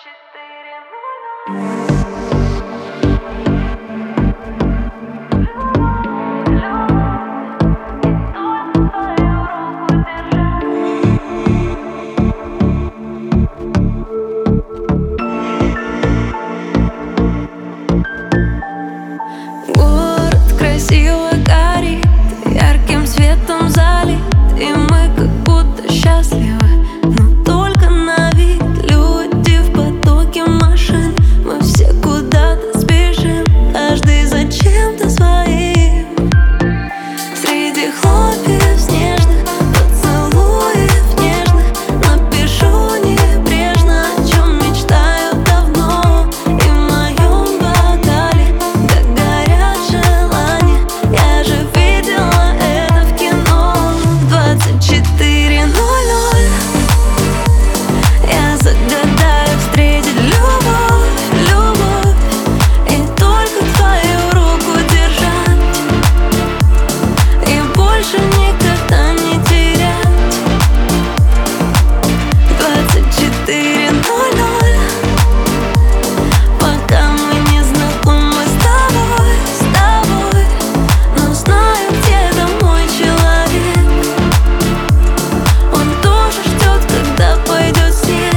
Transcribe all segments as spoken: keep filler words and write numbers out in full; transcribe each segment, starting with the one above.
четыре ноль. Город красиво горит, ярким светом залит, и мы как будто счастливы, но только на вид. Люди в потоке машин, мы все куда-то спешим, каждый за чем-то своим. Среди хлопьев снежных, поцелуев нежных, напишу небрежно, о чем мечтаю давно. И в моем бокале так горят желания, я же видела это в кино. Двадцать четыре ноль ноль. Я загадаю встретить любовь, любовь, и только твою руку держать, и больше никогда не терять. Двадцать четыре ноль ноль. Пока мы не знакомы с тобой, с тобой, но знаю, где-то мой человек. Он тоже ждет, когда пойдет снег.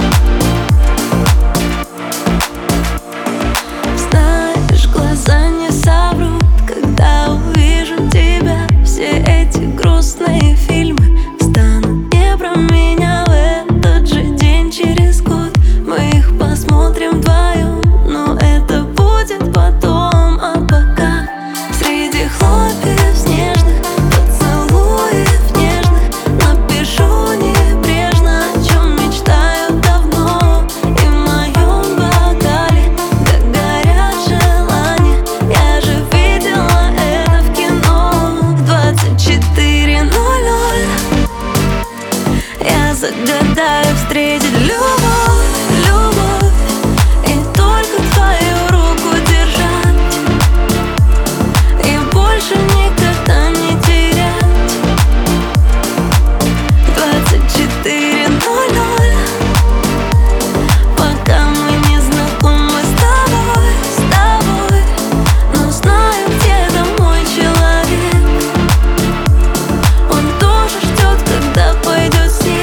Знаешь, глаза не соврут, когда увижу тебя. Все эти грустные фильмы станут не про меня. В этот же день через год мы их посмотрим вдвоем, но это будет потом. А пока среди хлопьев снежных, поцелуев нежных, напишу небрежно, о чем мечтаю давно. И в моем бокале так горят желания, я же видела это в кино. Двадцать четыре ноль ноль. Я загадаю встретить любовь, любовь, и только твою руку держать, и больше никогда не терять. Двадцать четыре ноль ноль. Пока мы не знакомы с тобой, с тобой, но знаю, где-то мой человек. Он тоже ждет, когда пойдет снег.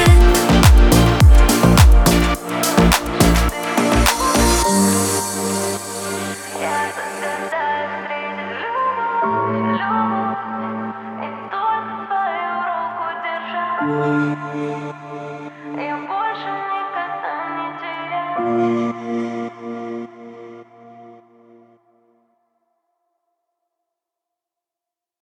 Я загадаю встретить любовь, любовь, и только твою руку держать, и больше никогда не терять.